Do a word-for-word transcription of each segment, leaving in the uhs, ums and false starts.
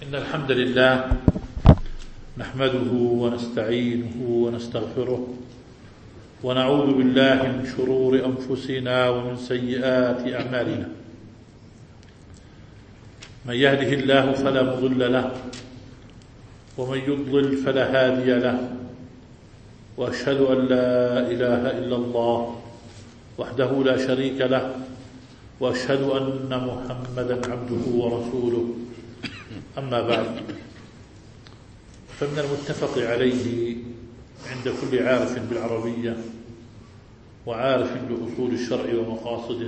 إن الحمد لله نحمده ونستعينه ونستغفره ونعوذ بالله من شرور أنفسنا ومن سيئات أعمالنا. من يهده الله فلا مضل له ومن يضلل فلا هادي له، وأشهد أن لا إله إلا الله وحده لا شريك له، وأشهد أن محمدا عبده ورسوله. أما بعد، فمن المتفق عليه عند كل عارف بالعربية وعارف بأصول الشرع ومقاصده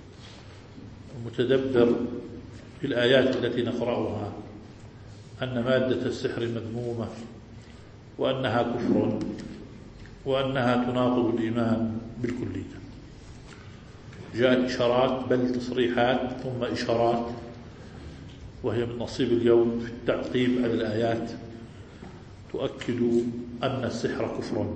ومتدبر في الآيات التي نقرأها أن مادة السحر مذمومة، وأنها كفر، وأنها تناقض الإيمان بالكلية. جاءت إشارات، بل تصريحات ثم إشارات، وهي من نصيب اليوم في التعقيب على الآيات، تؤكد أن السحر كفر.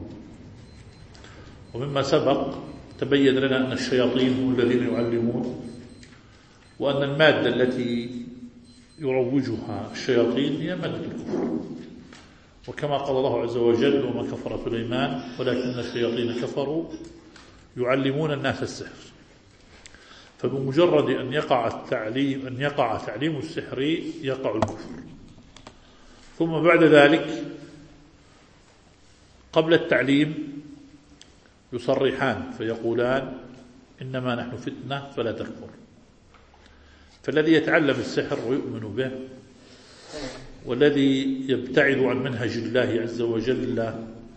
ومما سبق تبين لنا أن الشياطين هم الذين يعلمون، وأن المادة التي يروجها الشياطين هي مادة الكفر. وكما قال الله عز وجل: وما كفر سليمان ولكن الشياطين كفروا يعلمون الناس السحر. فبمجرد أن يقع التعليم أن يقع تعليم السحر يقع الكفر. ثم بعد ذلك قبل التعليم يصرحان فيقولان: إنما نحن فتنة فلا تكفر. فالذي يتعلم السحر ويؤمن به، والذي يبتعد عن منهج الله عز وجل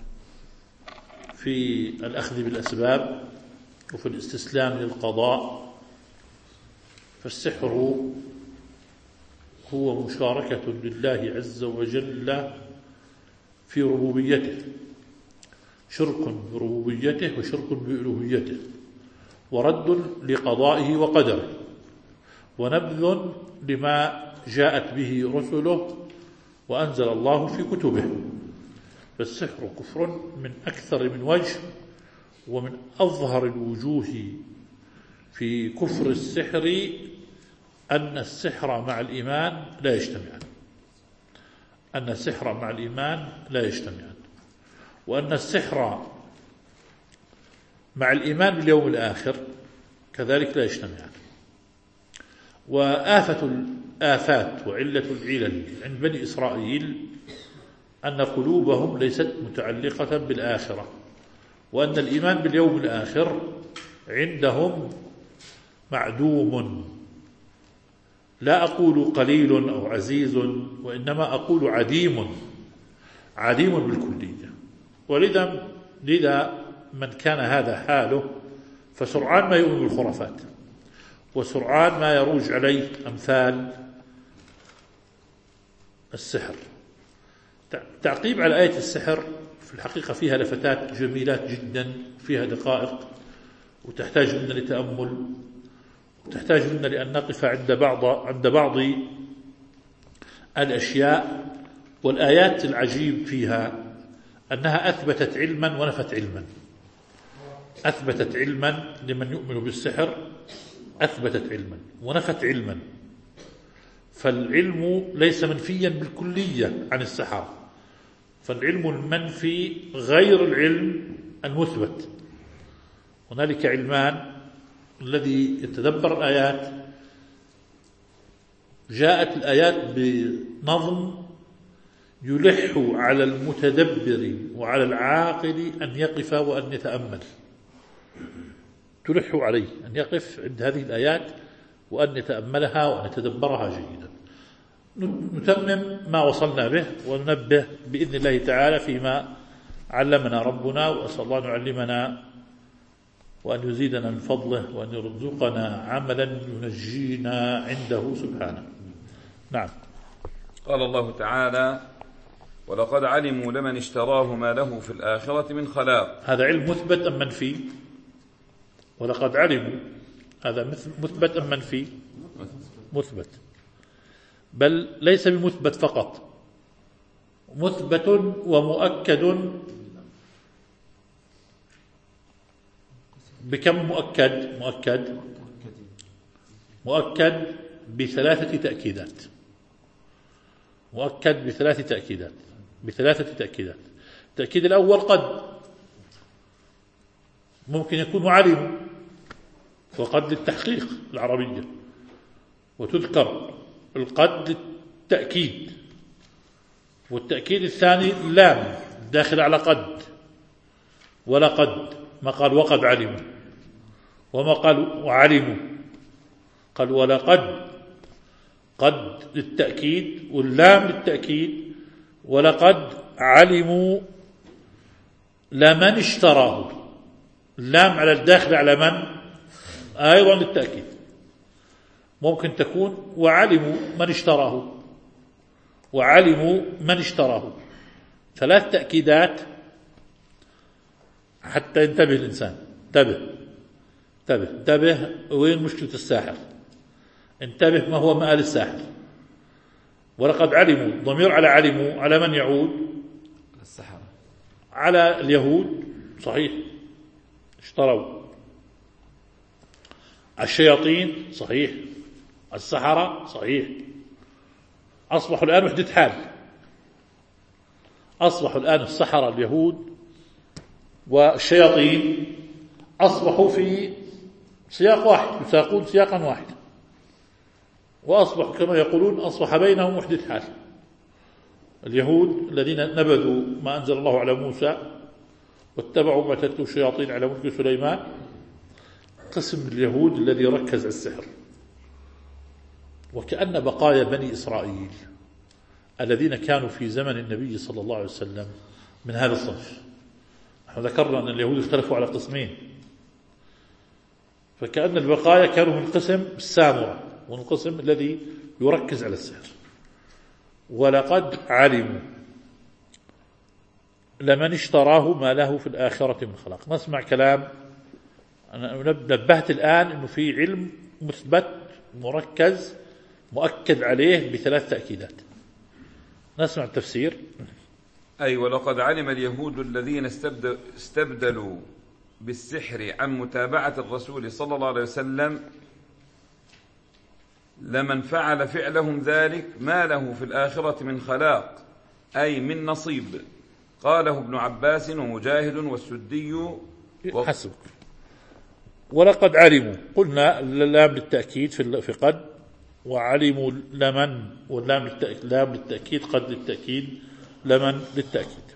في الأخذ بالأسباب وفي الاستسلام للقضاء، فالسحر هو مشاركة لله عز وجل في ربوبيته، شرك بربوبيته وشرك بألوهيته، ورد لقضائه وقدره، ونبذ لما جاءت به رسله وأنزل الله في كتبه. فالسحر كفر من أكثر من وجه، ومن أظهر الوجوه في كفر السحر أن السحر مع الإيمان لا يجتمعان أن السحر مع الإيمان لا يجتمعان وأن السحر مع الإيمان باليوم الآخر كذلك لا يجتمعان. وآفة الآفات وعلة العلل عند بني إسرائيل أن قلوبهم ليست متعلقة بالآخرة، وأن الإيمان باليوم الآخر عندهم معدوم. لا أقول قليل أو عزيز، وإنما أقول عديم عديم بالكلية. ولذا لذا من كان هذا حاله فسرعان ما يؤمن بالخرافات، وسرعان ما يروج عليه أمثال السحر. تعقيب على آية السحر في الحقيقة فيها لفتات جميلات جدا، فيها دقائق، وتحتاج منا لتأمل، وتحتاج منا لأن نقف عند بعض عند بعض الأشياء. والآيات العجيب فيها أنها أثبتت علما ونفت علما. أثبتت علما لمن يؤمن بالسحر، أثبتت علما ونفت علما. فالعلم ليس منفيا بالكلية عن السحر، فالعلم المنفي غير العلم المثبت. هنالك علمان: الذي يتدبر الآيات، جاءت الآيات بنظم يلح على المتدبر وعلى العاقل أن يقف وأن يتأمل، تلح عليه أن يقف عند هذه الآيات وأن يتأملها وأن يتدبرها جيدا. نتمم ما وصلنا به وننبه بإذن الله تعالى فيما علمنا ربنا، وأسأل الله أن يعلمنا وأن يزيدنا من فضله، وأن يرزقنا عملا ينجينا عنده سبحانه. نعم. قال الله تعالى: ولقد علموا لمن اشتراه ما له في الآخرة من خلاق. هذا علم مثبت أم منفي؟ ولقد علموا هذا مثبت أم منفي؟ مثبت، بل ليس بمثبت فقط، مثبت ومؤكد. بكم مؤكد؟ مؤكد مؤكد بثلاثة تأكيدات. مؤكد بثلاث تأكيدات بثلاثة تأكيدات. التأكيد الأول قد، ممكن يكون علموا، وقد للتحقيق العربية، وتذكر القد للتأكيد. والتأكيد الثاني لام داخل على قد، ولا قد، ما قال وقد علموا، وما قال وعلموا، قال ولا قد، قد للتأكيد واللام للتأكيد. ولقد علموا لمن اشتراه، اللام على الداخل على من أيضا للتأكيد. ممكن تكون وعلموا من اشتراه، وعلموا من اشتراه، ثلاث تأكيدات حتى ينتبه الإنسان. انتبه انتبه انتبه وين مشكلة الساحر، انتبه ما هو مآل الساحر. ولقد علموا ضمير على علموا على من يعود؟ السحرة، على اليهود، صحيح، اشتروا. الشياطين، صحيح. السحرة، صحيح. أصبحوا الآن وحدة حال، أصبحوا الآن السحرة اليهود والشياطين أصبحوا في سياق واحد، يساقون سياقا واحدا، وأصبح كما يقولون أصبح بينهم وحدة حال. اليهود الذين نبذوا ما أنزل الله على موسى واتبعوا ما تتلو الشياطين على ملك سليمان، قسم اليهود الذي ركز على السحر، وكأن بقايا بني إسرائيل الذين كانوا في زمن النبي صلى الله عليه وسلم من هذا الصنف. نحن ذكرنا أن اليهود اختلفوا على قسمين، فكأن البقايا كانوا من قسم السامرة، ومن القسم الذي يركز على السحر. ولقد علموا لمن اشتراه ما له في الآخرة من خلاق. نسمع كلام، أنا نبهت الآن أنه في علم مثبت مركز مؤكد عليه بثلاث تأكيدات. نسمع التفسير. أي ولقد علم اليهود الذين استبدلوا بالسحر عن متابعة الرسول صلى الله عليه وسلم لمن فعل فعلهم ذلك ما له في الآخرة من خلاق، أي من نصيب. قاله ابن عباس ومجاهد والسدي و... حسبك. ولقد علموا، قلنا اللام للتأكيد في قد، وعلموا لمن، واللام للتأكيد قد للتأكيد، لمن للتأكيد.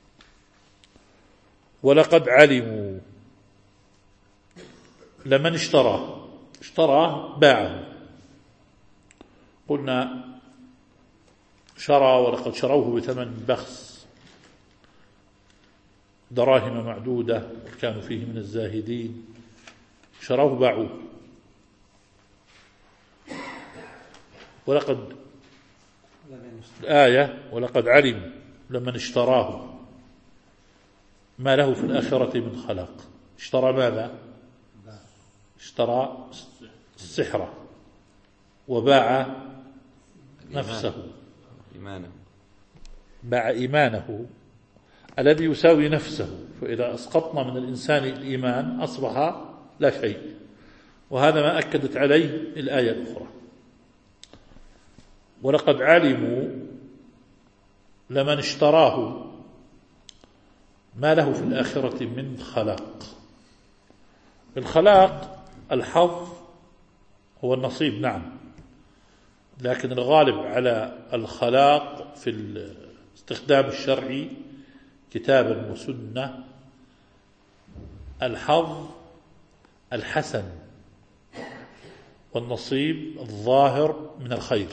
ولقد علموا لمن اشتراه، اشتراه باعه. قلنا شرى، ولقد شروه بثمن بخس دراهم معدودة وكانوا فيه من الزاهدين. شروه باعوه. ولقد الآية ولقد علموا لمن اشتراه ما له في الآخرة من خلاق. اشترى ماذا؟ اشترى السحر، وباع نفسه، إيمانه، باع إيمانه الذي يساوي نفسه. فإذا أسقطنا من الإنسان الإيمان أصبح لا شيء، وهذا ما أكدت عليه الآية الأخرى. ولقد علموا لمن اشتراه ما له في الآخرة من خلاق. الخلاق الحظ هو النصيب، نعم، لكن الغالب على الخلاق في الاستخدام الشرعي كتابا وسنة الحظ الحسن والنصيب الظاهر من الخير.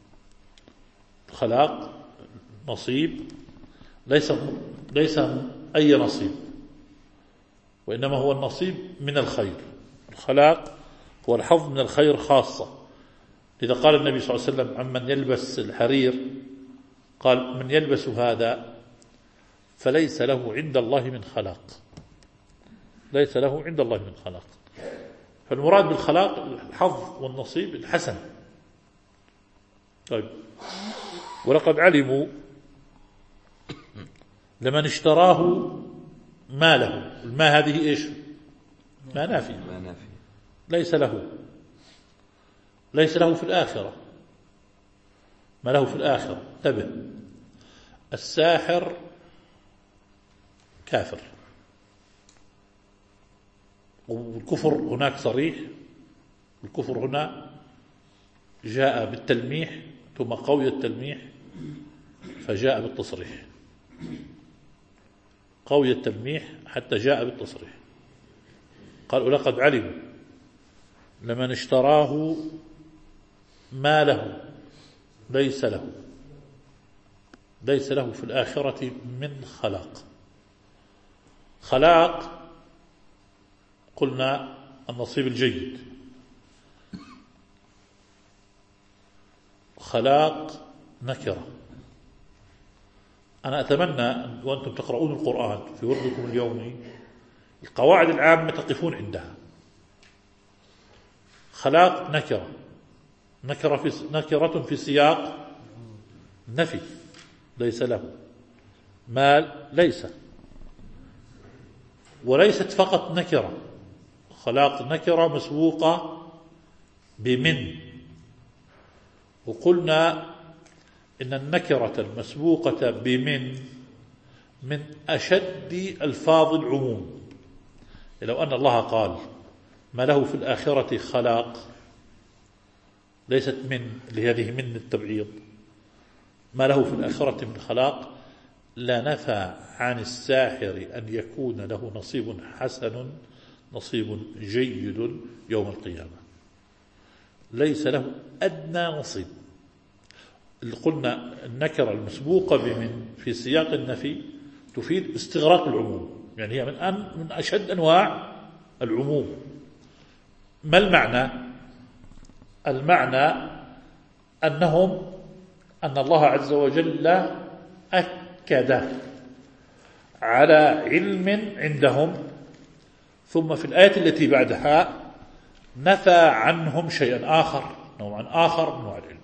الخلاق نصيب ليس ليس أي نصيب، وإنما هو النصيب من الخير. الخلاق هو الحظ من الخير خاصة. إذا قال النبي صلى الله عليه وسلم عمن يلبس الحرير، قال من يلبس هذا فليس له عند الله من خلاق، ليس له عند الله من خلاق. فالمراد بالخلاق الحظ والنصيب الحسن. طيب، ولقد علموا لمن اشتراه ما له. ما هذه إيش؟ ما نافي، ليس له، ليس له في الآخرة. ما له في الآخرة. انتبه، الساحر كافر، والكفر هناك صريح، الكفر هنا جاء بالتلميح ثم قوي التلميح فجاء بالتصريح، قوي التلميح حتى جاء بالتصريح. قال ولقد علموا لمن اشتراه ما له ليس له ليس له في الآخرة من خلاق. خلاق قلنا النصيب الجيد، خلاق نكرة. أنا أتمنى وأنتم تقرؤون القرآن في وردكم اليومي القواعد العامة تقفون عندها. خلاق نكرة، نكرة في نكرة في سياق نفي، ليس له. مال ليس، وليست فقط نكرة، خلاق نكرة مسبوقة بمن. وقلنا إن النكرة المسبوقة بمن من أشد ألفاظ العموم. لو أن الله قال ما له في الآخرة خلاق، ليست من لهذه من التبعيض، ما له في الآخرة من خلاق، لا نفى عن الساحر أن يكون له نصيب حسن، نصيب جيد يوم القيامة. ليس له أدنى نصيب. قلنا النكرة المسبوقة بمن في سياق النفي تفيد استغراق العموم، يعني هي من أن من أشد أنواع العموم. ما المعنى؟ المعنى أنهم أن الله عز وجل أكد على علم عندهم، ثم في الآية التي بعدها نفى عنهم شيئا آخر، نوعا آخر من نوع العلم.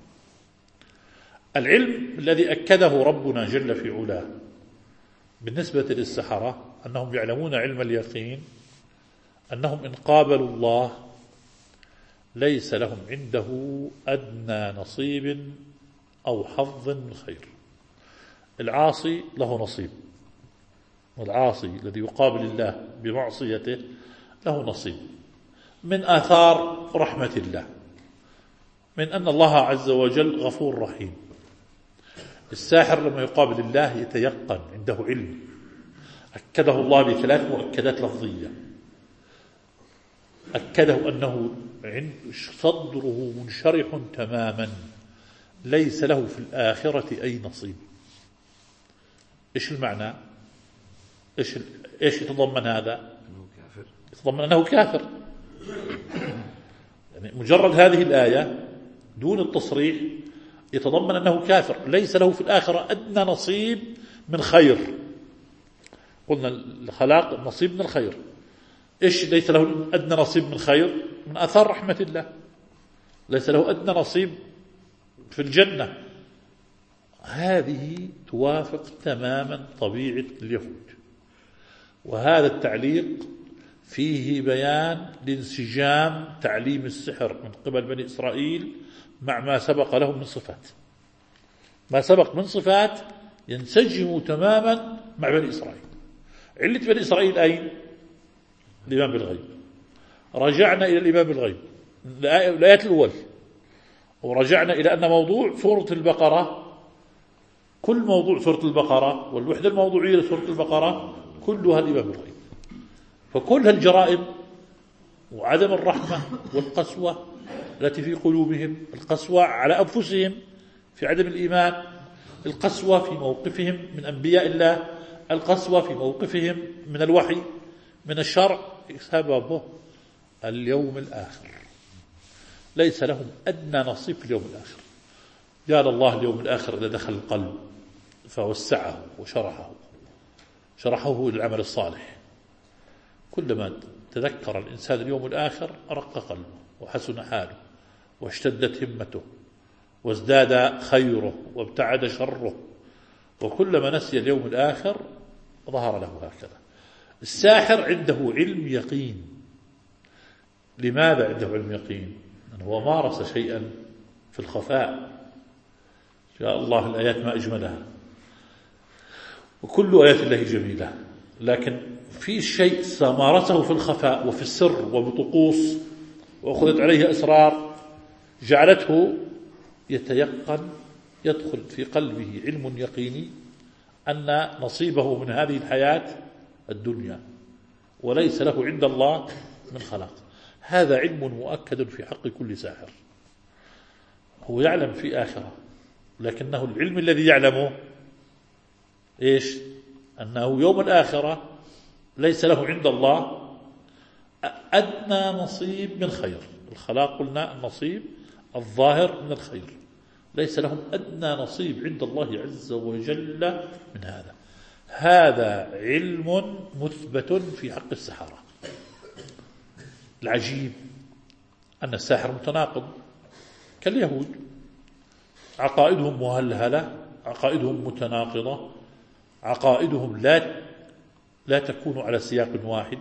العلم الذي أكده ربنا جل في علاه بالنسبة للسحرة أنهم يعلمون علم اليقين أنهم إن قابلوا الله ليس لهم عنده أدنى نصيب أو حظ من خير. العاصي له نصيب، والعاصي الذي يقابل الله بمعصيته له نصيب من آثار رحمة الله، من أن الله عز وجل غفور رحيم. الساحر لما يقابل الله يتيقن، عنده علم أكده الله بثلاث مؤكدات لفظية. أكده أنه صدره منشرح تماما، ليس له في الآخرة أي نصيب. إيش المعنى؟ إيش إيش يتضمن هذا؟ يتضمن أنه كافر. يعني مجرد هذه الآية دون التصريح يتضمن أنه كافر، ليس له في الآخرة أدنى نصيب من خير. قلنا الخلاق نصيب من الخير. إيش ليس له أدنى نصيب من خير؟ من آثار رحمة الله. ليس له أدنى نصيب في الجنة. هذه توافق تماما طبيعة اليهود. وهذا التعليق فيه بيان لانسجام تعليم السحر من قبل بني إسرائيل مع ما سبق لهم من صفات. ما سبق من صفات ينسجم تماما مع بني إسرائيل. علة بني إسرائيل أين؟ الإيمان بالغيب. رجعنا إلى الإيمان بالغيب الآيات الأول، ورجعنا إلى أن موضوع سورة البقرة، كل موضوع سورة البقرة والوحدة الموضوعية لسورة البقرة كلها الإيمان بالغيب. فكل هالجرائم وعدم الرحمة والقسوة التي في قلوبهم، القسوة على أنفسهم في عدم الإيمان، القسوة في موقفهم من أنبياء الله، القسوة في موقفهم من الوحي من الشرع، سببه اليوم الآخر. ليس لهم أدنى نصيب في اليوم الآخر. قال الله اليوم الآخر إذا دخل القلب فوسعه وشرحه شرحه للعمل الصالح. كلما تذكر الإنسان اليوم الآخر أرق قلبه وحسن حاله واشتدت همته وازداد خيره وابتعد شره. وكلما نسي اليوم الآخر ظهر له هكذا. الساحر عنده علم يقين. لماذا عنده علم يقين؟ أنه هو مارس شيئا في الخفاء، يا الله الآيات ما أجملها، وكل آيات الله جميلة، لكن في شيء مارسه في الخفاء وفي السر وبطقوس وأخذت عليه أسرار جعلته يتيقن، يدخل في قلبه علم يقيني أن نصيبه من هذه الحياة الدنيا وليس له عند الله من خلاق. هذا علم مؤكد في حق كل ساحر. هو يعلم في آخرة، لكنه العلم الذي يعلمه إيش؟ أنه يوم الآخرة ليس له عند الله أدنى نصيب من خير. الخلاق قلنا النصيب الظاهر من الخير، ليس لهم أدنى نصيب عند الله عز وجل من هذا. هذا علم مثبت في حق السحرة. العجيب أن الساحر متناقض كاليهود، عقائدهم مهلهلة، عقائدهم متناقضة، عقائدهم لا لا تكون على سياق واحد،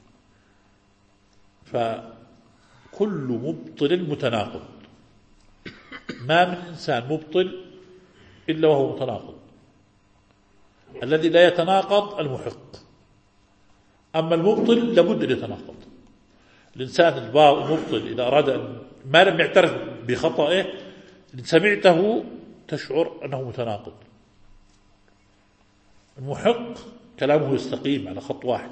فكل مبطل متناقض. ما من إنسان مبطل إلا وهو متناقض. الذي لا يتناقض المحق، أما المبطل لابد أن يتناقض. الإنسان المبطل إذا أراد أن ما لم يعترف بخطئه إن سمعته تشعر أنه متناقض. المحق كلامه يستقيم على خط واحد.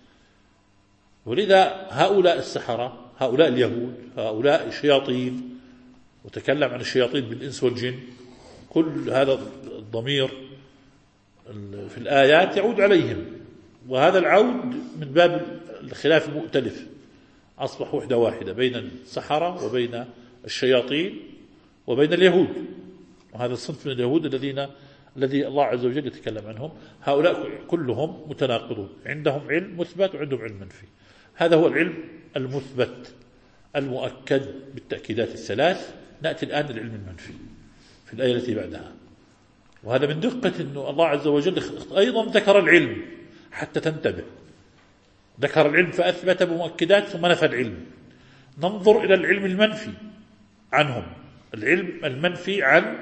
ولذا هؤلاء السحرة، هؤلاء اليهود، هؤلاء الشياطين، وتكلم عن الشياطين بالإنس والجن، كل هذا الضمير في الآيات يعود عليهم، وهذا العود من باب الخلاف المؤتلف. أصبح وحدة واحدة بين السحرة وبين الشياطين وبين اليهود، وهذا الصنف من اليهود الذين الذي الله عز وجل يتكلم عنهم. هؤلاء كلهم متناقضون، عندهم علم مثبت وعندهم علم منفي. هذا هو العلم المثبت المؤكد بالتأكيدات الثلاث. نأتي الآن للعلم المنفي في الآية التي بعدها، وهذا من دقة أنه الله عز وجل أيضا ذكر العلم حتى تنتبه. ذكر العلم فأثبت بمؤكدات ثم نفى العلم. ننظر إلى العلم المنفي عنهم، العلم المنفي عن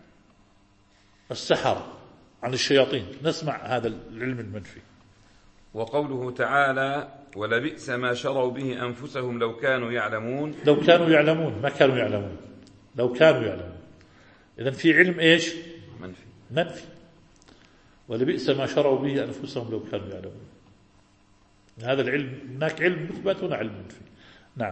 السحرة، عن الشياطين. نسمع هذا العلم المنفي. وقوله تعالى: ولبئس ما شروا به أنفسهم لو كانوا يعلمون. لو كانوا يعلمون، ما كانوا يعلمون، لو كانوا يعلمون. إذن في علم إيش؟ منفي. منفي. ولبئس ما شروا به أنفسهم لو كانوا يعلمون. هذا العلم، هناك علم مثبت هنا علم منفي. نعم.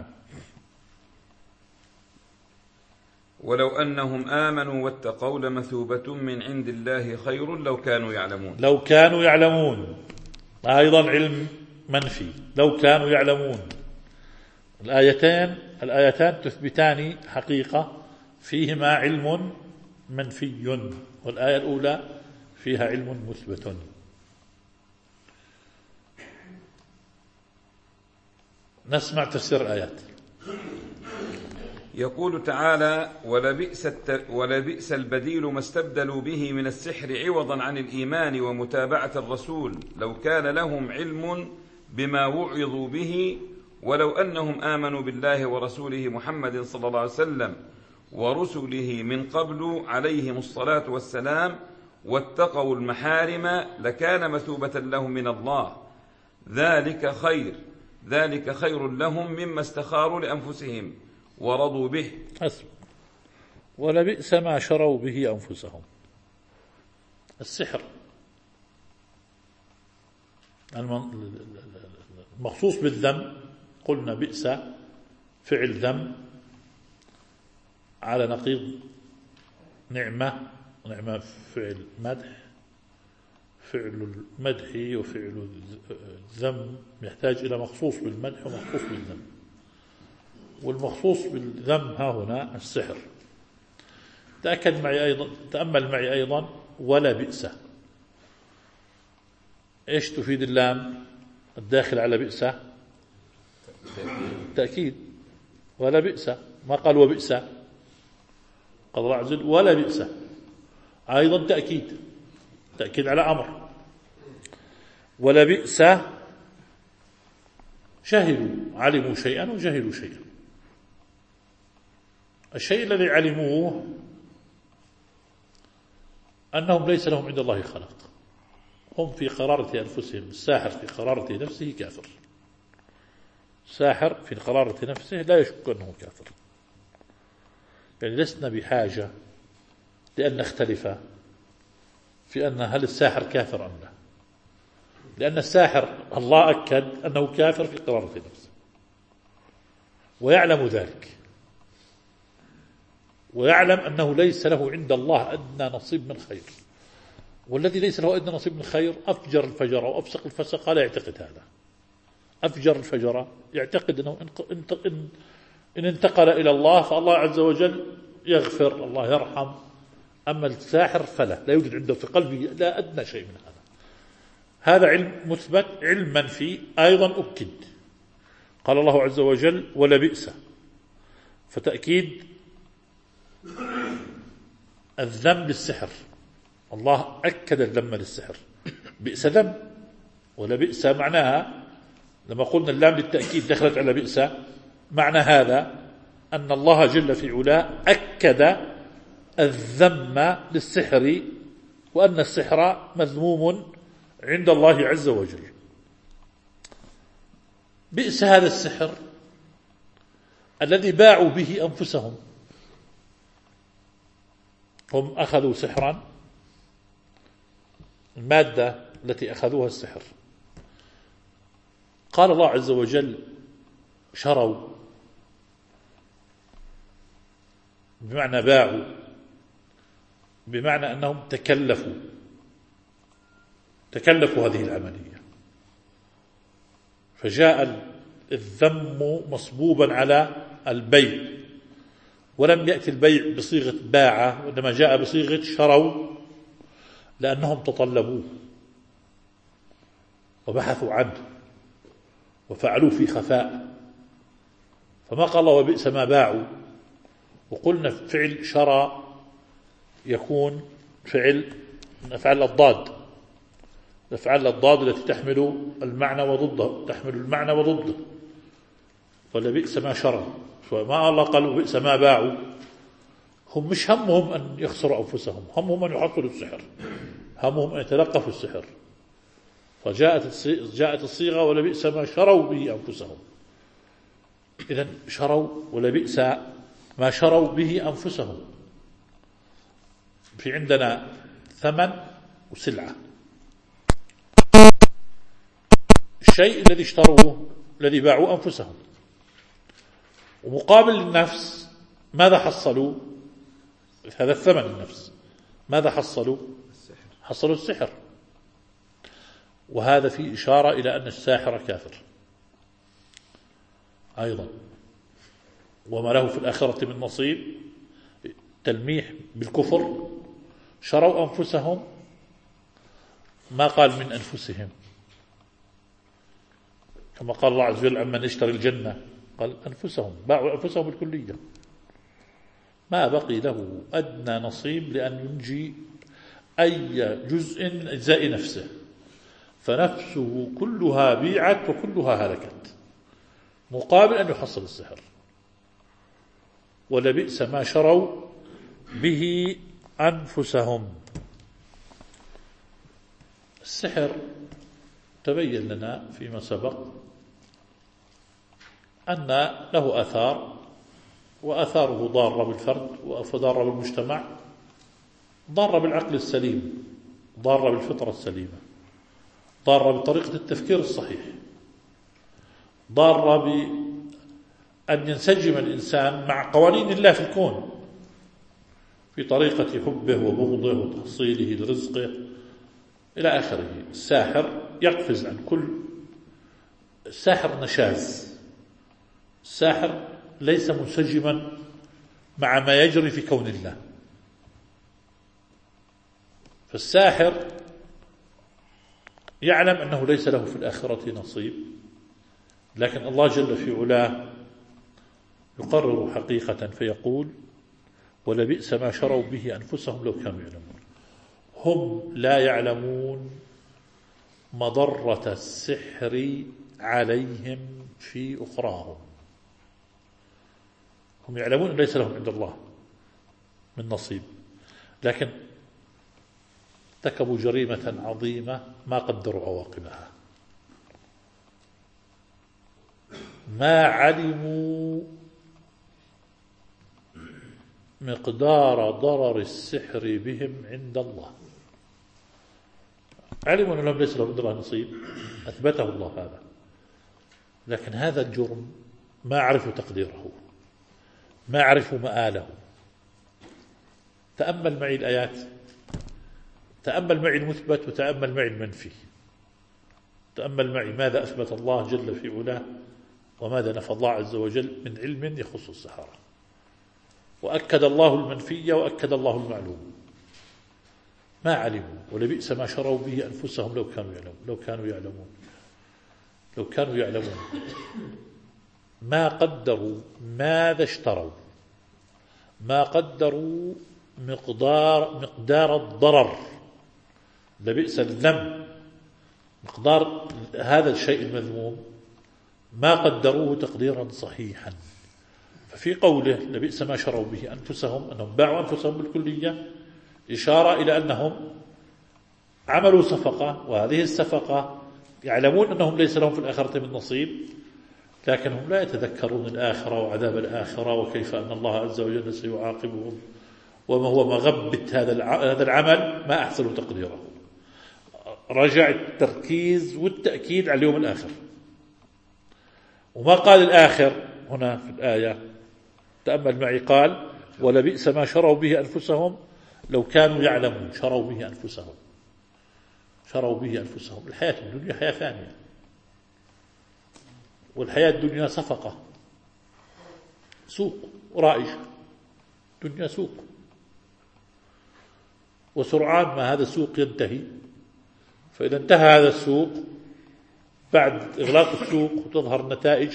ولو أنهم آمنوا واتقوا لمثوبة من عند الله خير لو كانوا يعلمون. لو كانوا يعلمون أيضا علم منفي. لو كانوا يعلمون. الآيتان الآيتان تثبتان حقيقة فيهما علم منفي، والآية الأولى فيها علم مثبت. نسمع تفسير الآيات. يقول تعالى: ولبئس, الت... ولبئس البديل ما استبدلوا به من السحر عوضا عن الإيمان ومتابعة الرسول لو كان لهم علم بما وعظوا به ولو أنهم آمنوا بالله ورسوله محمد صلى الله عليه وسلم ورسله من قبل عليهم الصلاة والسلام واتقوا المحارم لكان مثوبة لهم من الله. ذلك خير ذلك خير لهم مما استخاروا لأنفسهم ورضوا به. حسب. ولبئس ما شروا به أنفسهم. السحر المخصوص بالذم، قلنا بئس فعل ذم على نقيض نعمة، نعمة فعل مدح، فعل المدح وفعل الذم يحتاج إلى مخصوص بالمدح ومخصوص بالذم، والمخصوص بالذم ها هنا السحر. تأكد معي أيضا، تأمل معي أيضا ولا بئس. إيش تفيد اللام الداخل على بئس؟ تأكيد. ولا بئس، ما قال وبئس، قال الله عز وجل ولا بئس، أيضا تأكيد، تأكيد على أمر. ولا بئس جهلوا، علموا شيئا وجهلوا شيئا. الشيء الذي علموه أنهم ليس لهم عند الله خلاق، هم في قرارة أنفسهم. الساحر في قرارة نفسه كافر، ساحر في قرارة نفسه لا يشك أنه كافر. يعني لسنا بحاجة لأن نختلف في أن هل الساحر كافر أم لا، لأن الساحر الله أكد أنه كافر في قرارة نفسه ويعلم ذلك، ويعلم أنه ليس له عند الله أدنى نصيب من خير، والذي ليس له أدنى نصيب من خير أفجر الفجر وأفسق الفسق لا يعتقد هذا. أفجر الفجر يعتقد أنه إن, إن انتقل إلى الله فالله عز وجل يغفر، الله يرحم. أما الساحر فلا، لا يوجد عنده في قلبه لا أدنى شيء من هذا. هذا علم مثبت، علما فيه أيضا أكد. قال الله عز وجل ولبئس، فتأكيد الذم للسحر، الله أكد الذم للسحر. بئس ذم، ولبئس معناها لما قلنا اللام للتأكيد دخلت على بئس، معنى هذا أن الله جل في علاه أكد الذم للسحر، وأن السحر مذموم عند الله عز وجل. بئس هذا السحر الذي باعوا به أنفسهم، هم أخذوا سحرا، المادة التي أخذوها السحر. قال الله عز وجل شروا، بمعنى باعوا، بمعنى أنهم تكلفوا تكلفوا هذه العملية، فجاء الذم مصبوبا على البيع، ولم يأتي البيع بصيغة باع، وإنما جاء بصيغة شروا، لأنهم تطلبوه وبحثوا عنه وفعلوا في خفاء. فما قال الله وبئس ما باعوا، وقلنا فعل شرى يكون فعل من أفعال الضاد، أفعال الضاد التي تحمل المعنى وضده، تحمل المعنى وضده. ولبئس ما شرى، فما الله قال وبئس ما باعوا، هم مش همهم أن يخسروا أنفسهم، همهم أن يحصلوا السحر، همهم أن يتلقفوا السحر. فجاءت جاءت الصيغة ولبئس ما شروا به أنفسهم. إذن شروا، ولبئس ما شروا به أنفسهم. في عندنا ثمن وسلعة. الشيء الذي اشتروه الذي باعوا أنفسهم، ومقابل النفس ماذا حصلوا؟ هذا الثمن النفس، ماذا حصلوا؟ حصلوا السحر. وهذا فيه إشارة إلى أن الساحر كافر أيضا، وما له في الآخرة من نصيب، تلميح بالكفر. شروا أنفسهم، ما قال من أنفسهم، كما قال الله عز وجل عمن يشتري الجنة، قال أنفسهم، باعوا أنفسهم الكلية، ما بقي له أدنى نصيب لأن ينجي أي جزء من أجزاء نفسه، فنفسه كلها بيعت وكلها هلكت مقابل أن يحصل السحر. ولبئس ما شروا به أنفسهم. السحر تبين لنا فيما سبق أن له آثار، وآثاره ضارة بالفرد وضارة بالمجتمع، ضارة بالعقل السليم، ضارة بالفطرة السليمة، ضارة بطريقة التفكير الصحيح، ضارة بأن ينسجم الإنسان مع قوانين الله في الكون في طريقة حبه وبغضه وتحصيله لرزقه إلى آخره. الساحر يقفز عن كل، الساحر نشاز، الساحر ليس منسجما مع ما يجري في كون الله. فالساحر يعلم أنه ليس له في الآخرة نصيب، لكن الله جل في علاه يقرر حقيقة فيقول ولبئس ما شروا به أنفسهم لو كانوا يعلمون. هم لا يعلمون مضرة السحر عليهم في أخراهم، هم يعلمون أن ليس لهم عند الله من نصيب، لكن ارتكبوا جريمة عظيمة ما قدروا عواقبها، ما علموا مقدار ضرر السحر بهم عند الله. علموا أنهم ليس لهم عند الله نصيب، أثبته الله هذا، لكن هذا الجرم ما عرفوا تقديره، ما عرفوا مآله. تأمل معي الآيات، تأمل معي المثبت وتأمل معي المنفي. تأمل معي ماذا أثبت الله جل في علاه وماذا نفى الله عز وجل من علم يخص السحرة. وأكد الله المنفي وأكد الله المعلوم. ما علموا ولبئس ما شروا به أنفسهم لو كانوا يعلمون لو كانوا يعلمون لو كانوا يعلمون ما قدروا ماذا اشتروا، ما قدروا مقدار مقدار الضرر. لبئس الذنب، مقدار هذا الشيء المذموم ما قدروه تقديرا صحيحا. ففي قوله لبئس ما شروا به أنفسهم، أنهم باعوا أنفسهم بالكلية، إشارة إلى أنهم عملوا صفقة، وهذه الصفقة يعلمون أنهم ليس لهم في الآخرة من نصيب، لكنهم لا يتذكرون الآخرة وعذاب الآخرة وكيف أن الله عز وجل سيعاقبهم، وما هو مغبة هذا العمل ما أحسنوا تقديره. رجع التركيز والتأكيد على اليوم الآخر. وما قال الآخر هنا في الآية، تأمل معي، قال ولبئس ما شروا به أنفسهم لو كانوا يعلمون. شروا به أنفسهم، شروا به أنفسهم. الحياة الدنيا حياة ثانية، والحياة الدنيا صفقة، سوق رائج، دنيا سوق، وسرعان ما هذا السوق ينتهي. فإذا انتهى هذا السوق بعد إغلاق السوق وتظهر النتائج،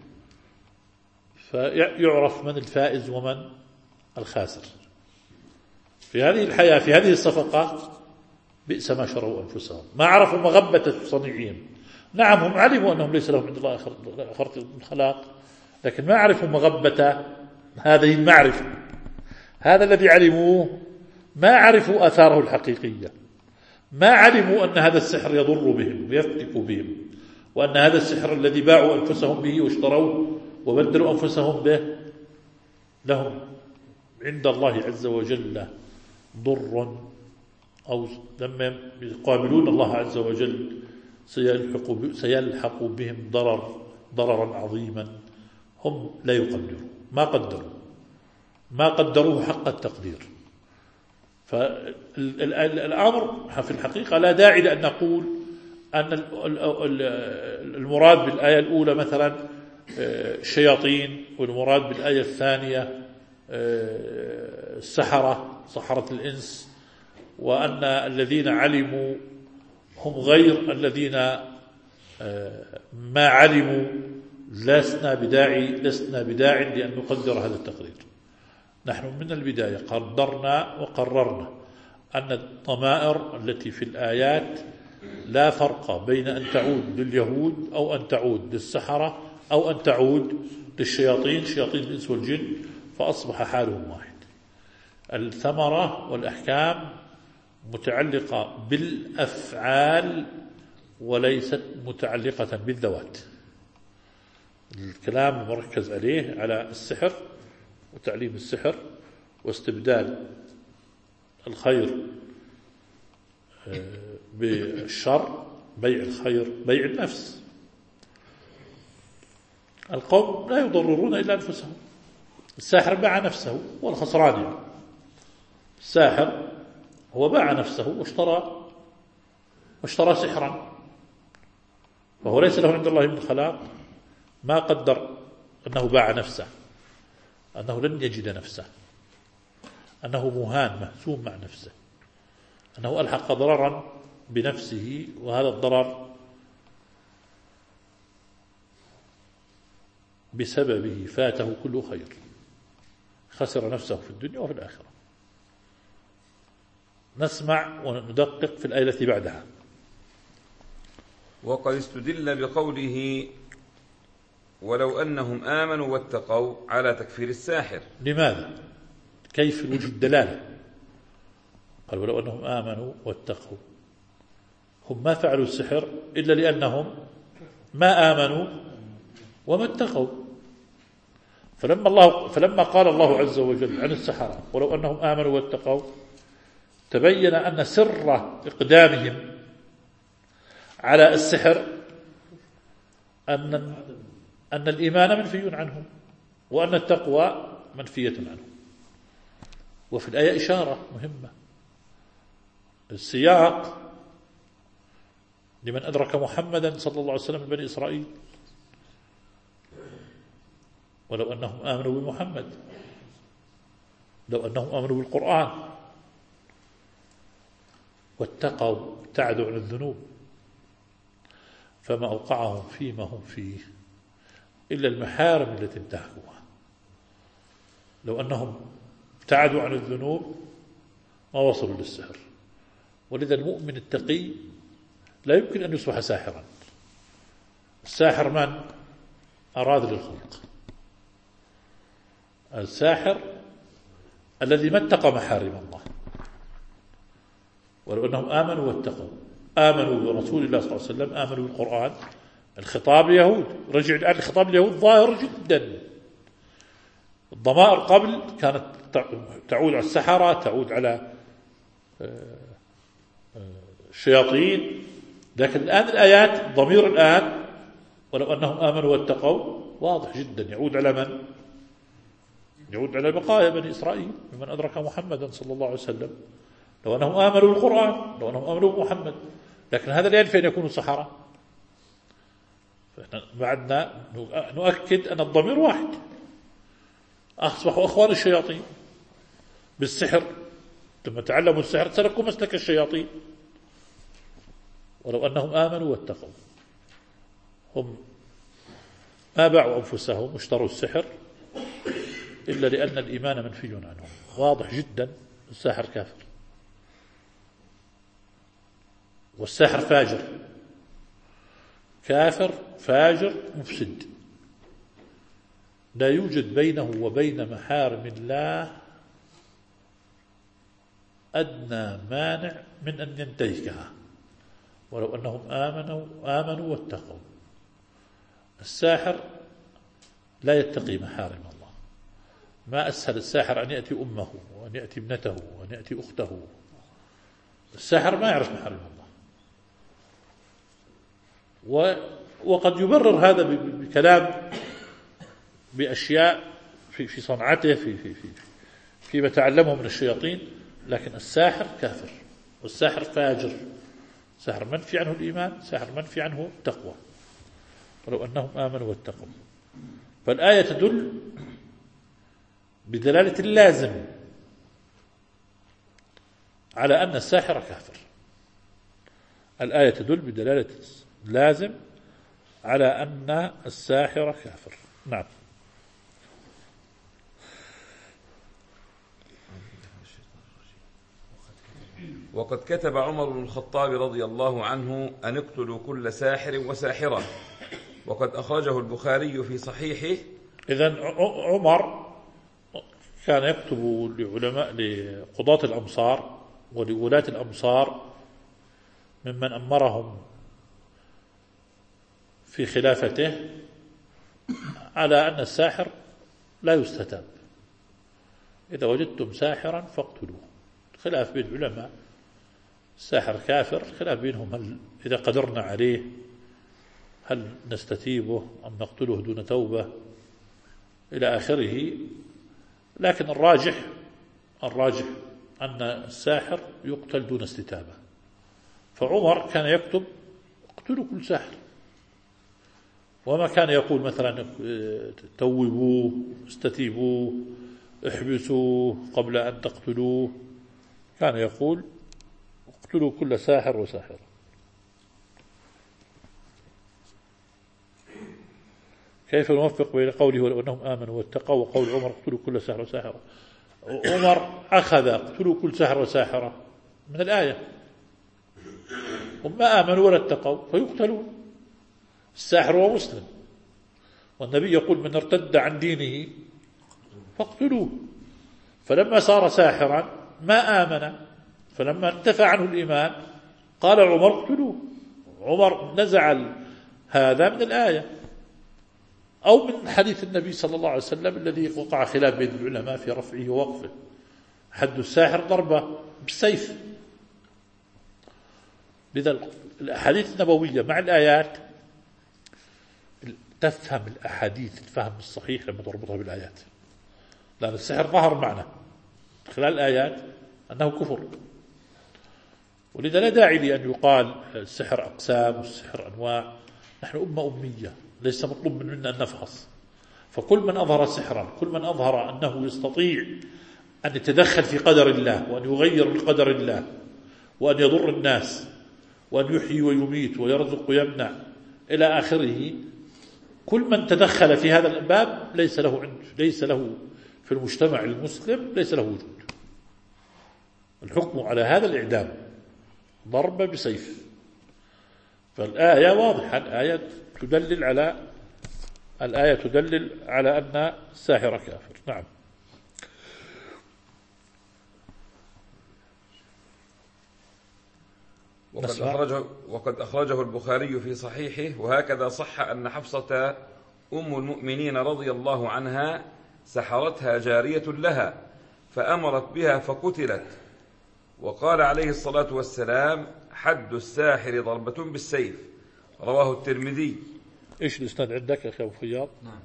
فيعرف من الفائز ومن الخاسر. في هذه الحياة، في هذه الصفقة، بئس ما شروا أنفسهم. ما عرفوا مغبة صنيعهم. نعم هم علموا أنهم ليس لهم عند الله آخرة من خلاق، لكن ما عرفوا مغبة هذه المعرفة. هذا الذي علموه ما عرفوا آثاره الحقيقية، ما علموا أن هذا السحر يضر بهم ويفتك بهم، وأن هذا السحر الذي باعوا أنفسهم به واشتروه وبدلوا أنفسهم به لهم عند الله عز وجل ضر، أو لما يقابلون الله عز وجل سيلحق, سيلحق بهم ضرر ضررا عظيما هم لا يقدرون، ما قدروا ما قدروه حق التقدير. فالأمر في الحقيقة لا داعي لأن نقول أن المراد بالآية الأولى مثلا الشياطين، والمراد بالآية الثانية السحرة سحرة الإنس، وأن الذين علموا هم غير الذين ما علموا. لسنا بداعي لسنا بداع لأن نقدر هذا التقدير. نحن من البداية قدرنا وقررنا أن الضمائر التي في الآيات لا فرق بين أن تعود لليهود أو أن تعود للسحرة أو أن تعود للشياطين، شياطين الإنس والجن، فأصبح حالهم واحد. الثمرة والأحكام متعلقة بالأفعال وليست متعلقة بالذوات. الكلام مركز عليه على السحر وتعليم السحر واستبدال الخير بالشر، بيع الخير بيع النفس. القوم لا يضررون إلا أنفسهم. الساحر باع نفسه والخسران يعني. الساحر هو باع نفسه واشترى واشترى سحرا، وهو ليس له عند الله من خلاق. ما قدر أنه باع نفسه، أنه لن يجد نفسه، أنه مهان مهزوم مع نفسه، أنه ألحق ضررا بنفسه، وهذا الضرر بسببه فاته كل خير، خسر نفسه في الدنيا وفي الآخرة. نسمع وندقق في الآية التي بعدها. وقد استدل بقوله ولو أنهم آمنوا واتقوا على تكفير الساحر. لماذا؟ كيف وجد دلالة؟ قال ولو أنهم آمنوا واتقوا. هم ما فعلوا السحر إلا لأنهم ما آمنوا وما اتقوا. فلما, الله فلما قال الله عز وجل عن السحرة ولو أنهم آمنوا واتقوا، تبين أن سر إقدامهم على السحر أن, أن الإيمان منفي عنهم وأن التقوى منفية عنهم. وفي الآية إشارة مهمة، السياق لمن أدرك محمدا صلى الله عليه وسلم من بني إسرائيل، ولو أنهم آمنوا بمحمد، لو أنهم آمنوا بالقرآن واتقوا ابتعدوا عن الذنوب فما أوقعهم فيما هم فيه إلا المحارم التي انتهكوها. لو أنهم ابتعدوا عن الذنوب ما وصلوا للسحر. ولذا المؤمن التقي لا يمكن أن يصبح ساحرا. الساحر من أراد للخلق، الساحر الذي ما اتقى محارم الله. ولو أنهم آمنوا واتقوا، آمنوا برسول الله صلى الله عليه وسلم، آمنوا بالقرآن. الخطاب اليهود، رجع الآن الخطاب اليهود ظاهر جدا. الضمائر قبل كانت تعود على السحرة، تعود على الشياطين، لكن الآن الآيات ضمير الآن ولو أنهم آمنوا واتقوا واضح جدا، يعود على من؟ يعود على بقايا بني إسرائيل ممن أدرك محمدا صلى الله عليه وسلم. لو أنهم آمنوا بالقرآن، لو أنهم آمنوا بمحمد، لكن هذا لا ينفي أن يكونوا سحرة. فإحنا بعدنا نؤكد أن الضمير واحد، أصبحوا أخوان الشياطين بالسحر، لما تعلموا السحر سلكوا مسلك الشياطين. ولو أنهم آمنوا واتقوا، هم ما باعوا أنفسهم واشتروا السحر إلا لأن الإيمان منفي عنهم. واضح جدا الساحر كافر، والساحر فاجر، كافر فاجر مفسد، لا يوجد بينه وبين محارم الله أدنى مانع من أن ينتهكها. ولو أنهم آمنوا آمنوا واتقوا. الساحر لا يتقي محارم الله. ما أسهل الساحر أن يأتي أمه وأن يأتي ابنته وأن يأتي أخته. الساحر ما يعرف محارم الله، وقد يبرر هذا بكلام بأشياء في في صنعته في في في فيما تعلمه من الشياطين. لكن الساحر كافر، والساحر فاجر، ساحر منفي عنه الإيمان، ساحر منفي عنه التقوى. ولو أنهم آمنوا واتقوا. فالآية تدل بدلالة اللازم على أن الساحر كافر. الآية تدل بدلالة لازم على أن الساحر كافر. نعم. وقد كتب عمر بن الخطاب رضي الله عنه أن اقتلوا كل ساحر وساحرة، وقد أخرجه البخاري في صحيحه. إذن عمر كان يكتب لعلماء لقضاة الأمصار ولولاة الأمصار ممن أمرهم في خلافته على أن الساحر لا يستتاب. إذا وجدتم ساحرا فاقتلوه. خلاف بين العلماء، الساحر كافر، خلاف بينهم هل إذا قدرنا عليه هل نستتيبه أم نقتله دون توبة إلى آخره. لكن الراجح الراجح أن الساحر يقتل دون استتابة. فعمر كان يكتب اقتلوا كل ساحر، وما كان يقول مثلا توبوه، استتيبوه، احبسوه قبل أن تقتلوه. كان يقول اقتلوا كل ساحر وساحرة. كيف نوفق بين قوله ولو أنهم آمنوا واتقوا وقول عمر اقتلوا كل ساحر وساحرة؟ عمر أخذ اقتلوا كل ساحر وساحرة من الآية، هم ما آمنوا ولا اتقوا فيقتلون. الساحر هو مسلم، والنبي يقول من ارتد عن دينه فاقتلوه. فلما صار ساحرا ما آمن فلما انتفى عنه الإيمان قال عمر اقتلوه. عمر نزع هذا من الآية أو من حديث النبي صلى الله عليه وسلم الذي وقع خلاف بين العلماء في رفعه ووقفه. حد الساحر ضربة بالسيف. لذا الأحاديث النبوية مع الآيات تفهم الأحاديث الفهم الصحيح لما تربطها بالآيات، لأن السحر ظهر معنا خلال الآيات أنه كفر، ولذا لا داعي لأن يقال السحر أقسام والسحر أنواع. نحن أمة أمية ليس مطلوب منا أن نفحص، فكل من أظهر سحرا، كل من أظهر أنه يستطيع أن يتدخل في قدر الله وأن يغير من قدر الله وأن يضر الناس وأن يحيي ويميت ويرزق ويمنع إلى آخره، كل من تدخل في هذا الباب ليس له عند ليس له في المجتمع المسلم ليس له وجود. الحكم على هذا الإعدام، ضرب بسيف. فالآية واضحة، الآية تدلل على الآية تدلل على أن الساحر كافر. نعم. وقد أخرجه, وقد أخرجه البخاري في صحيحه وهكذا صح أن حفصة أم المؤمنين رضي الله عنها سحرتها جارية لها فأمرت بها فقتلت، وقال عليه الصلاة والسلام: حد الساحر ضربة بالسيف. رواه الترمذي. إيش الإسناد عندك يا أخي أبو فياض؟ نعم.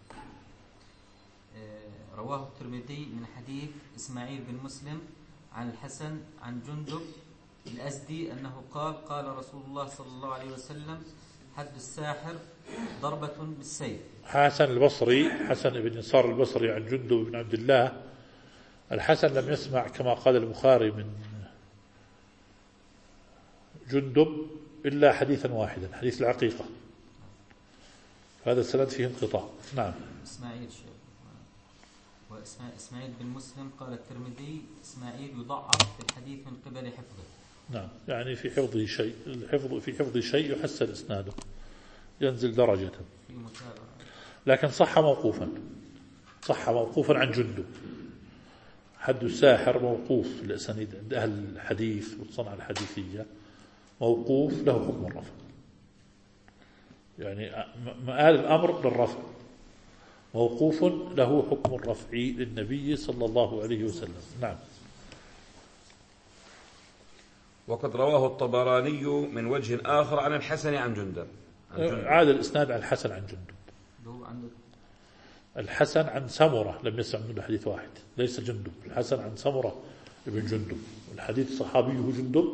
رواه الترمذي من حديث إسماعيل بن مسلم عن الحسن عن جندب الأزدي أنه قال: قال رسول الله صلى الله عليه وسلم: حد الساحر ضربة بالسيف. حسن البصري، حسن بن يسار البصري عن جندب بن عبد الله. الحسن لم يسمع كما قال البخاري من جندب إلا حديثا واحدا، حديث العقيقة. هذا السند فيه انقطاع. نعم. إسماعيل شيخ وإسماعيل بن مسلم قال الترمذي: إسماعيل يضعف في الحديث من قبل حفظه. نعم، يعني في حفظه شيء، الحفظ في حفظه شيء يحسن إسناده، ينزل درجة. في متابعة. لكن صح موقوفا، صح موقوفا عن جندب. حد الساحر موقوف لأسانيد عند أهل الحديث والصنعة الحديثية، موقوف له حكم الرفع، يعني مآل الأمر للرفع، موقوف له حكم الرفع للنبي صلى الله عليه وسلم. نعم. وقد رواه الطبراني من وجه آخر عن الحسن عن جندب. عاد الإسناد عن الحسن عن جندب. الحسن عن سمرة لم يسمع منه حديث واحد، ليس جندب. الحسن عن سمرة ابن جندب، والحديث صحابيه جندب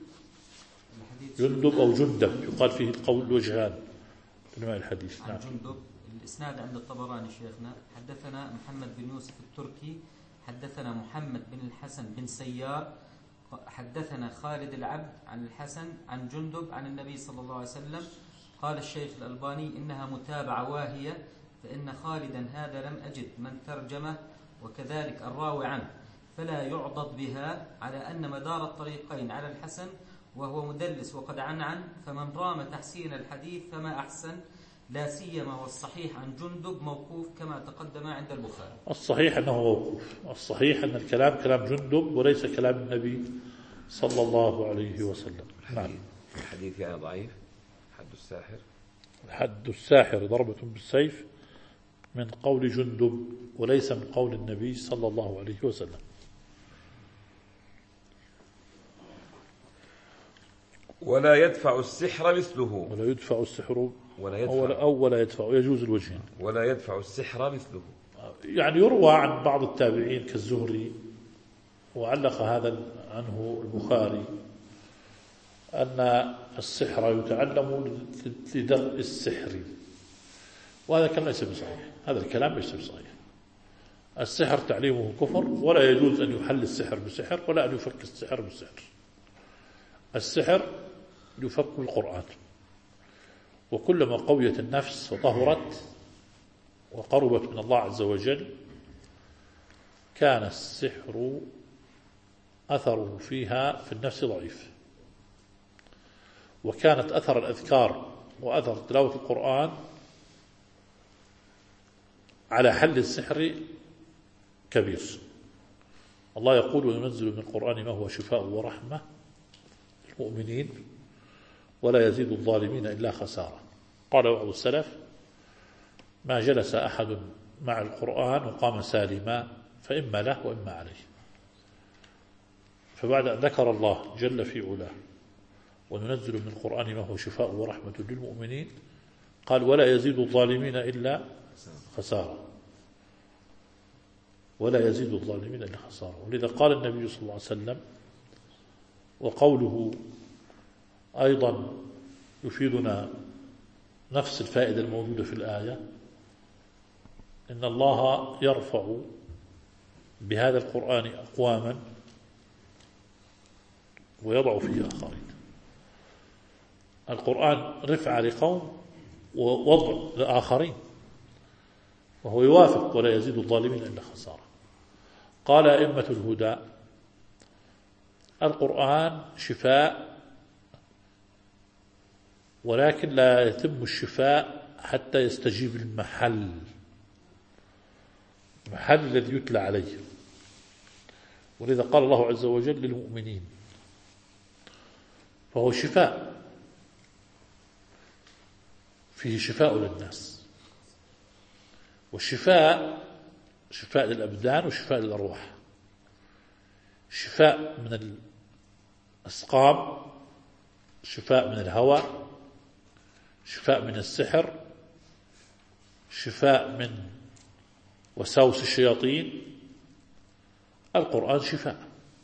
جندب أو جندب، يقال فيه القول وجهان علماء الحديث. عن جندب. الإسناد عند الطبراني شيخنا: حدثنا محمد بن يوسف التركي حدثنا محمد بن الحسن بن سيار حدثنا خالد العبد عن الحسن عن جندب عن النبي صلى الله عليه وسلم. قال الشيخ الألباني: إنها متابعة واهية، فإن خالدا هذا لم أجد من ترجمه وكذلك الراوي عنه، فلا يعضد بها على أن مدار الطريقين على الحسن وهو مدلس وقد عنعن، فمن رام تحسين الحديث فما أحسن، لا سيما والصحيح عن جندب موقوف كما تقدم عند البخاري. الصحيح أنه موقوف، الصحيح أن الكلام كلام جندب وليس كلام النبي صلى الله عليه وسلم. نعم. الحديث يعني ضعيف. حد الساحر حد الساحر ضربة بالسيف من قول جندب وليس من قول النبي صلى الله عليه وسلم. ولا يدفع السحر مثله. ولا يدفع السحر ولا يدفع أو, أو ولا يدفع، يجوز الوجهين. ولا يدفع السحر مثله. يعني يروى عن بعض التابعين كالزهري وعلق هذا عنه البخاري أن السحر يتعلم لدرء السحر، وهذا كلام ليس بصحيح. هذا الكلام ليس بصحيح. السحر تعليمه كفر، ولا يجوز أن يحل السحر بسحر ولا أن يفك السحر بالسحر. السحر يفك بالقرآن، وكلما قويت النفس وطهرت وقربت من الله عز وجل كان السحر أثره فيها في النفس ضعيف، وكانت أثر الأذكار وأثر تلاوة القرآن على حل السحر كبير. الله يقول وينزل من القرآن ما هو شفاء ورحمة للمؤمنين ولا يزيد الظالمين إلا خسارة. قال بعض السلف ما جلس أحد مع القرآن وقام سالما فإما له وإما عليه. فبعد أن ذكر الله جل في علاه وننزل من القرآن ما هو شفاء ورحمة للمؤمنين قال ولا يزيد الظالمين إلا خسارة، ولا يزيد الظالمين إلا خسارة. ولذا قال النبي صلى الله عليه وسلم وقوله أيضا يفيدنا نفس الفائدة الموجودة في الآية إن الله يرفع بهذا القرآن أقواما ويضع فيه آخرين. القرآن رفع لقوم ووضع لآخرين، وهو يوافق ولا يزيد الظالمين إلا خسارة. قال أئمة الهدى القرآن شفاء، ولكن لا يتم الشفاء حتى يستجيب المحل، المحل الذي يتلى عليه. ولذا قال الله عز وجل للمؤمنين فهو شفاء، فيه شفاء للناس، والشفاء شفاء للأبدان وشفاء للأرواح. شفاء من الأسقام، شفاء من الهوى، شفاء من السحر، شفاء من وساوس الشياطين. القرآن شفاء،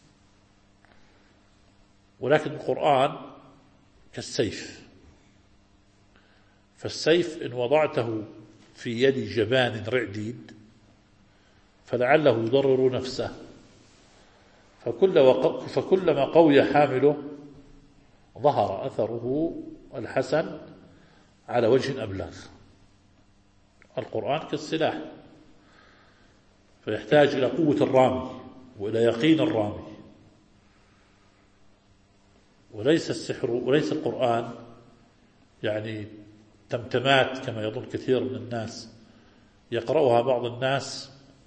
ولكن القرآن كالسيف، فالسيف إن وضعته في يد جبان رعديد فلعله يضرر نفسه، فكلما قوي حامله ظهر أثره الحسن على وجه أبلغ. القرآن كالسلاح، فيحتاج إلى قوة الرامي وإلى يقين الرامي. وليس السحر وليس القرآن يعني تمتمات كما يظن كثير من الناس، يقرأها بعض الناس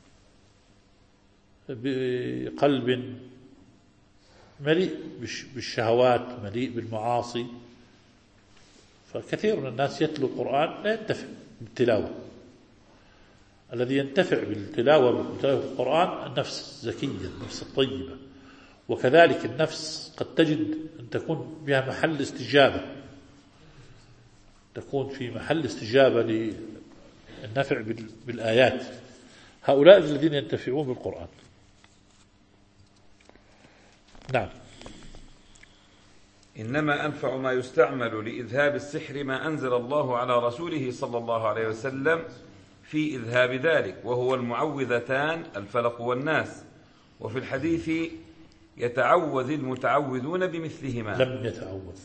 بقلب مليء بالشهوات، مليء بالمعاصي. فكثير من الناس يتلو القرآن لا ينتفع بالتلاوة. الذي ينتفع بالتلاوة بالتلاوة القرآن النفس الزكية، النفس الطيبة. وكذلك النفس قد تجد أن تكون بها محل استجابة، تكون في محل استجابة للنفع بالآيات. هؤلاء الذين ينتفعون بالقرآن. نعم. إنما أنفع ما يستعمل لإذهاب السحر ما أنزل الله على رسوله صلى الله عليه وسلم في إذهاب ذلك، وهو المعوذتان الفلق والناس. وفي الحديث يتعوذ المتعوذون بمثلهما. لم يتعوذ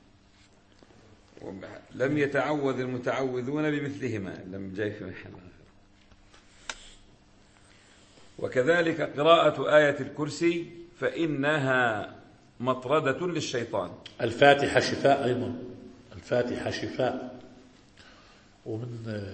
لم يتعوذ المتعوذون بمثلهما، لم جاي في محل آخر. وكذلك قراءة آية الكرسي فإنها مطردة للشيطان. الفاتحة شفاء أيضا، الفاتحة شفاء. ومن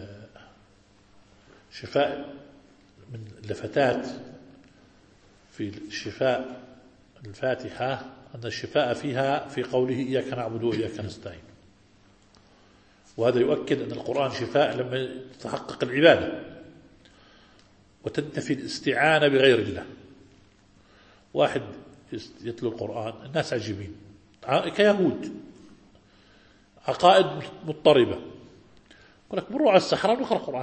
شفاء من اللفتات في الشفاء الفاتحة أن الشفاء فيها في قوله إياك نعبد وإياك نستعين. وهذا يؤكد أن القرآن شفاء لما تتحقق العبادة وتنتفي الاستعانة بغير الله. واحد يتلو القرآن، الناس عجيبين كيهود، عقائد مضطربة، يقول لك بنروح على الصحراء ونقرأ القرآن،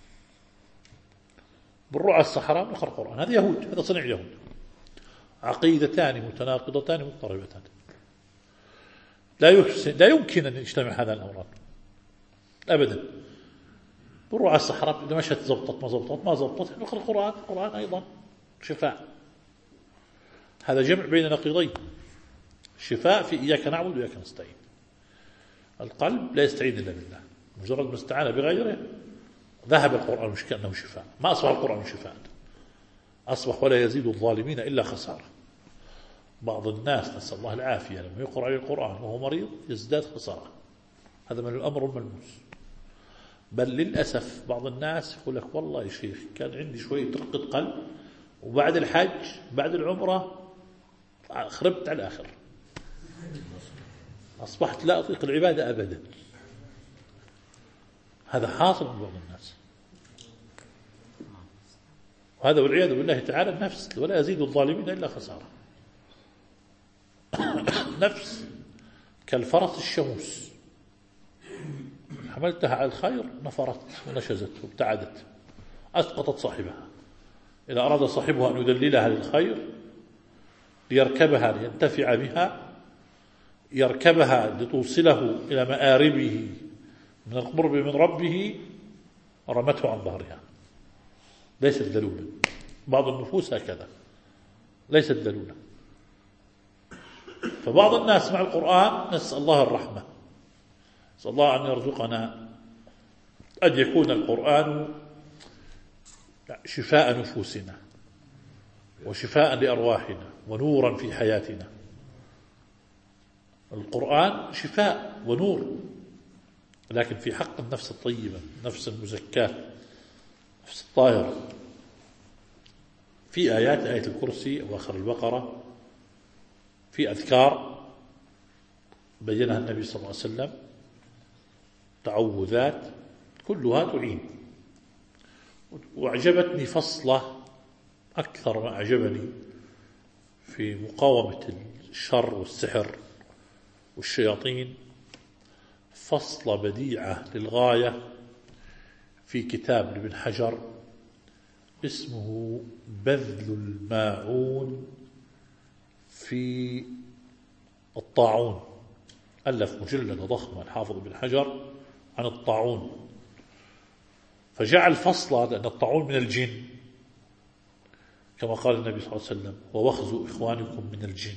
بنروح على الصحراء ونقرأ القرآن. هذا يهود، هذا صنع يهود، عقيدتان متناقضتان مضطربتان. لا يحسن لا يمكن أن يجتمع هذا الأمران أبدا. بنروح على الصحراء، إذا مشت زبطت ما زبطت ما زبطت نقرأ القرآن. القرآن أيضا شفاء. هذا جمع بين نقيضين، شفاء في إياك نعبد وإياك نستعين. القلب لا يستعين إلا بالله، مجرد ما استعان بغيره ذهب القرآن مش كأنه شفاء. ما أصبح القرآن شفاء، أصبح ولا يزيد الظالمين إلا خسارة. بعض الناس نسأل الله العافية لما يقرأ عليه القرآن وهو مريض يزداد خسارة. هذا من الأمر الملموس. بل للأسف بعض الناس يقول لك والله يا شيخ كان عندي شوية رقة قلب وبعد الحج بعد العمرة خربت على الآخر، أصبحت لا أطيق العبادة أبدا. هذا حاصل من بعض الناس، وهذا والعياذ بالله تعالى النفس، ولا يزيد الظالمين إلا خسارة. نفس كالفرس الشموس، حملتها على الخير نفرت ونشزت وابتعدت، أسقطت صاحبها. إذا أراد صاحبها أن يدللها للخير ليركبها لينتفع بها، يركبها لتوصله إلى مآربه من القرب من ربه، رمته عن ظهرها، ليست دلولا. بعض النفوس هكذا ليست دلولا. فبعض الناس مع القرآن نسأل الله الرحمة، نسأل الله أن يرزقنا أن يكون القرآن شفاء نفوسنا وشفاء لأرواحنا ونورا في حياتنا. القرآن شفاء ونور، لكن في حق النفس الطيبة، النفس المزكاة، النفس الطاهرة. في آيات، آية الكرسي أواخر البقرة، في أذكار بينها النبي صلى الله عليه وسلم، تعوذات كلها تعين. وأعجبتني فصلة أكثر ما أعجبني في مقاومة الشر والسحر والشياطين، فصلة بديعة للغاية في كتاب لابن حجر اسمه بذل الماعون في الطاعون. ألف مجلدة ضخمة الحافظ ابن حجر عن الطاعون، فجعل فصلا، لأن الطاعون من الجن كما قال النبي صلى الله عليه وسلم: ووخز إخوانكم من الجن.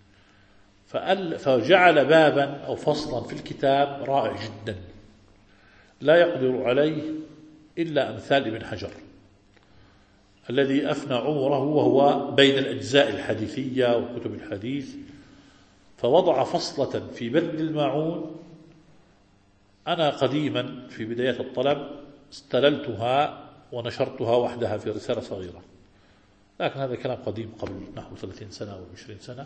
فجعل بابا أو فصلا في الكتاب رائع جدا لا يقدر عليه إلا أمثال ابن حجر الذي أفنى عمره وهو بين الأجزاء الحديثية وكتب الحديث، فوضع فصلة في بذل الماعون. أنا قديما في بداية الطلب استللتها ونشرتها وحدها في رسالة صغيرة، لكن هذا كلام قديم قبل نحو ثلاثين سنة أو عشرين سنة.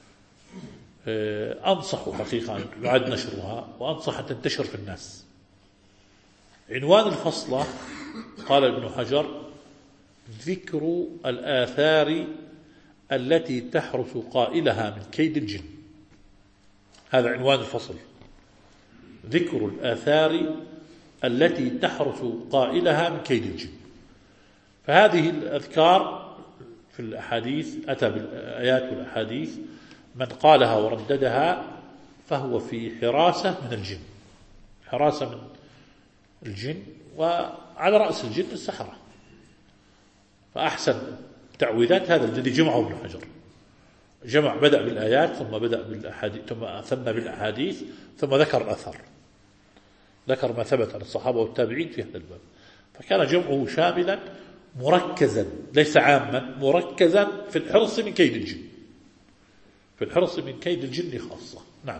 أنصح حقيقة أن يعاد نشرها، وأنصح أن تنتشر في الناس. عنوان الفصلة قال ابن حجر: ذكر الآثار التي تحرس قائلها من كيد الجن. هذا عنوان الفصل، ذكر الآثار التي تحرس قائلها من كيد الجن. فهذه الأذكار في الأحاديث، أتى بالآيات والأحاديث، من قالها ورددها فهو في حراسة من الجن، حراسة من الجن، وعلى رأس الجن السحرة. فأحسن التعويذات هذا الذي جمعه ابن حجر، جمع، بدأ بالآيات ثم بدأ بالأحاديث ثم أثنى بالأحاديث ثم ذكر الأثر، ذكر ما ثبت عن الصحابة والتابعين في هذا الباب. فكان جمعه شاملا مركزا ليس عاما، مركزا في الحرص من كيد الجن، في الحرص من كيد الجن خاصة. نعم.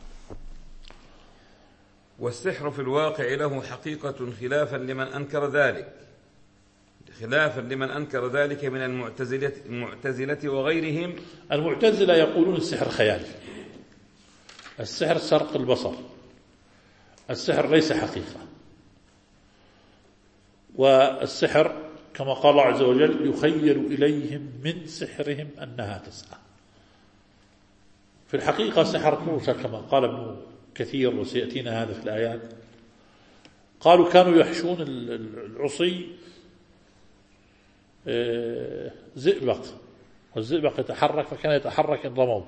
والسحر في الواقع له حقيقة خلافا لمن أنكر ذلك، خلافا لمن أنكر ذلك من المعتزلة, المعتزلة وغيرهم. المعتزلة يقولون السحر خيال، السحر سرق البصر، السحر ليس حقيقة. والسحر كما قال الله عز وجل: يخيل إليهم من سحرهم أنها تسعى. في الحقيقة سحر موسى كما قال ابن كثير، وسيأتينا هذا في الآيات. قالوا كانوا يحشون العصي زئبق، والزئبق يتحرك، فكان يتحرك إن رموا،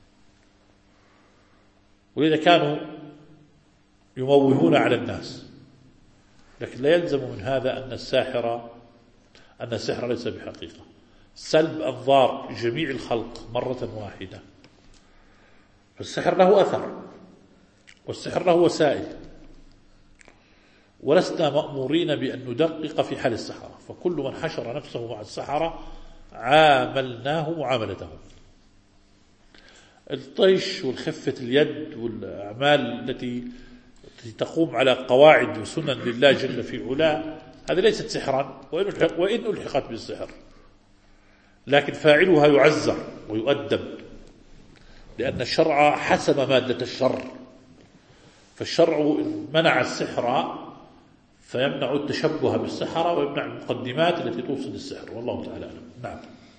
ولذا كانوا يموهون على الناس. لكن لا يلزم من هذا أن الساحر أن السحر ليس بحقيقة. سلب أنظار جميع الخلق مرة واحدة، فالسحر له أثر، والسحر له وسائل، ولسنا مأمورين بأن ندقق في حال السحرة. فكل من حشر نفسه مع السحرة عاملناه معاملتهم. الطيش والخفة اليد والأعمال التي تقوم على قواعد وسنن لله جل في علاه، هذه ليست سحرا وإن ألحقت بالسحر، لكن فاعلها يعزر ويؤدب، لأن الشرع حسم مادة الشر، فالشرع منع السحر فيمنع التشبه بالسحرة ويمنع المقدمات التي توصل للسحر، والله تعالى أعلم. نعم.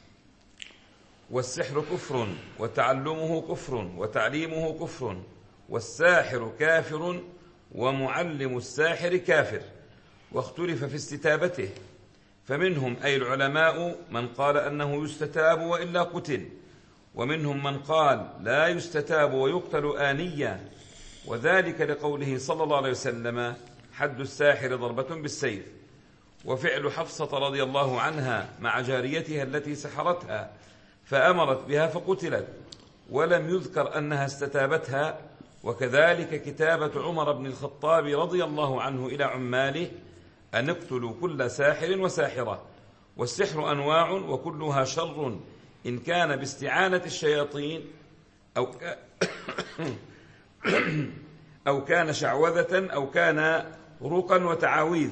والسحر كفر وتعلمه كفر وتعليمه كفر، والساحر كافر ومعلم الساحر كافر، واختلف في استتابته، فمنهم أي العلماء من قال أنه يستتاب وإلا قتل، ومنهم من قال لا يستتاب ويقتل آنيا، وذلك لقوله صلى الله عليه وسلم: حد الساحر ضربة بالسيف. وفعل حفصة رضي الله عنها مع جاريتها التي سحرتها فأمرت بها فقتلت، ولم يذكر أنها استتابتها. وكذلك كتابة عمر بن الخطاب رضي الله عنه إلى عماله أن اقتلوا كل ساحر وساحرة. والسحر أنواع وكلها شر، إن كان باستعانة الشياطين أو أو كان شعوذة أو كان رقا وتعاويذ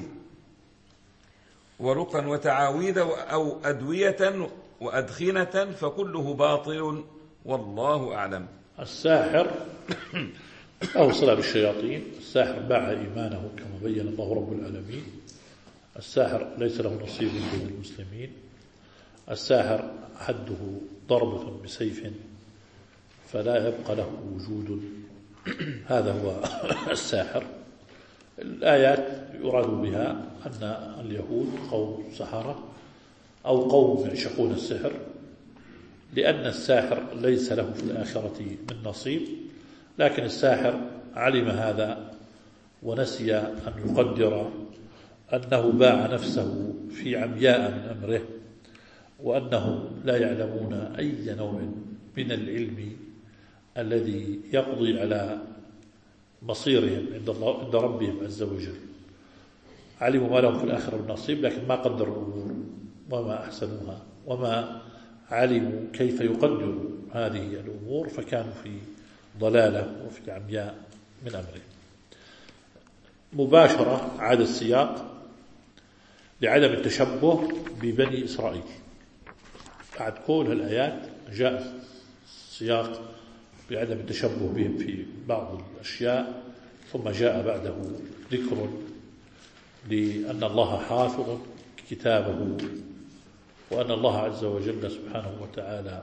ورقا وتعاويذ أو أدوية وأدخنة، فكله باطل، والله أعلم. الساحر له صلة بالشياطين، الساحر باع إيمانه كما بين الله رب العالمين، الساحر ليس له نصيب بين المسلمين، الساحر حده ضربة بسيف فلا يبقى له وجود، هذا هو الساحر. الآيات يراد بها أن اليهود قوم سحرة أو قوم يعشقون السحر، لأن الساحر ليس له في الآخرة من نصيب، لكن الساحر علم هذا ونسي أن يقدر أنه باع نفسه في عمياء من أمره، وأنهم لا يعلمون أي نوع من العلم الذي يقضي على مصيرهم عند الله عند ربهم عز وجل. علموا ما لهم في الآخرة من نصيب، لكن ما قدروا الأمور وما أحسنوها وما علموا كيف يقدروا هذه الأمور، فكانوا في ضلالة وفي عمياء من أمره. مباشرة عاد السياق لعدم التشبه ببني إسرائيل. بعد كل هالآيات جاء السياق بعدم التشبه بهم في بعض الأشياء، ثم جاء بعده ذكر لأن الله حافظ كتابه، وأن الله عز وجل سبحانه وتعالى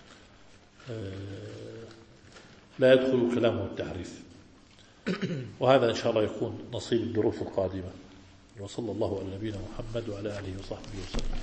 لا يدخل كلامه التحريف. وهذا إن شاء الله يكون نصيب الدروس القادمة. وصلى الله على نبينا محمد وعلى آله وصحبه وسلم.